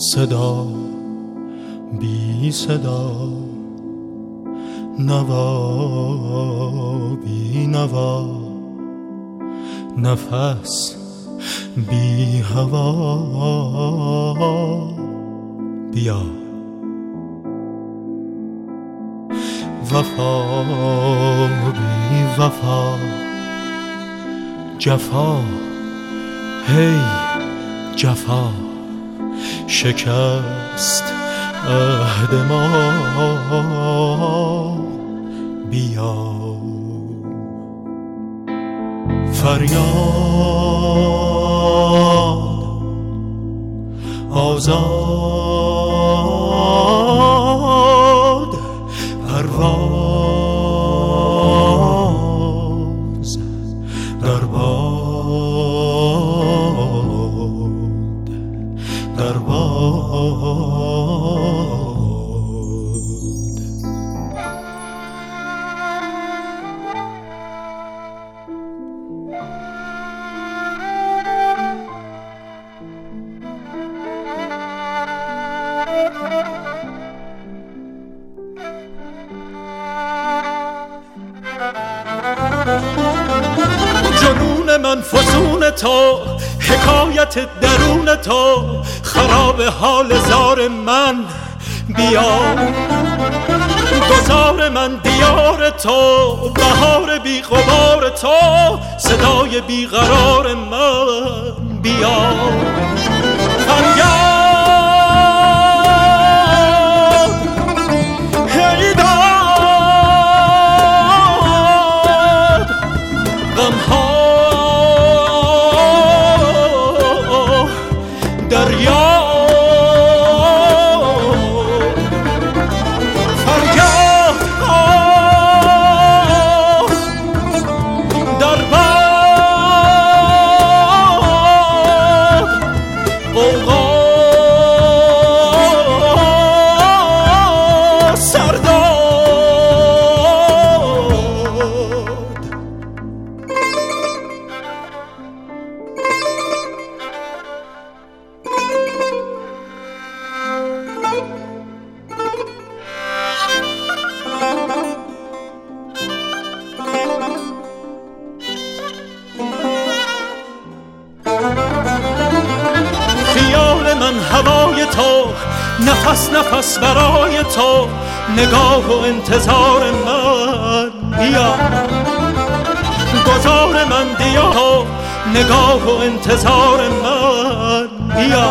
صدا بی صدا، نوا بی نوا، نفس بی هوا. بیا وفا بی وفا، جفا هی جفا، شکست عهد ما. بیا فریاد آزاد، پرواز در باد، در باد. جنون من فسون تو، حکایت درون تو، خراب حال زار من. بیا گذار من دیار تو، بهار بی غبار تو، صدای بی قرار من. بیا فریاد هی داد، غمها دریا. خیال من هوای تو، نفس نفس برای تو، نگاه و انتظار من. بیا گذار من دیا، نگاه و انتظار من. بیا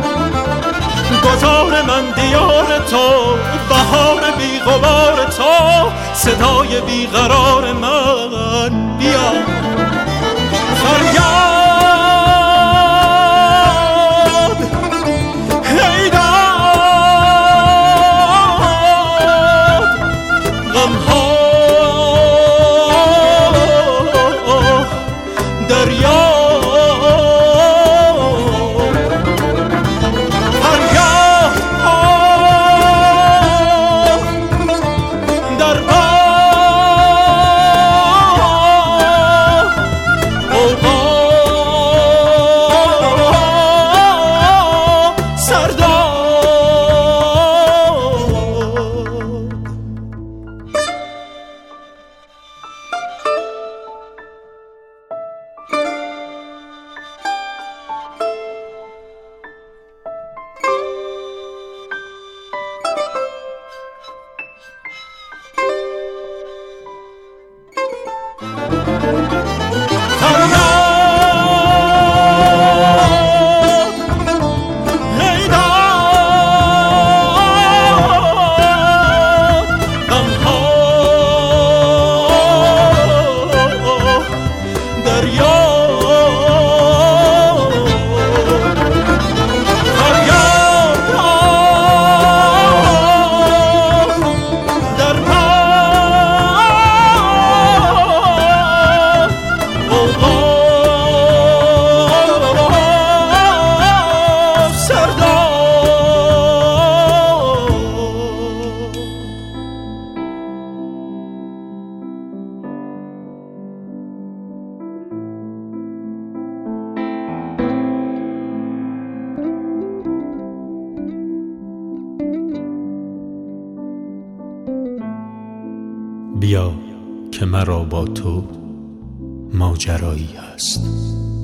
گذار من دیار تو، بهار بی غبار تو، صدای بی قرار من. بیا فریاد هی داد، غمها دریا. Oh بیا که مرا با تو ماجرایی هست.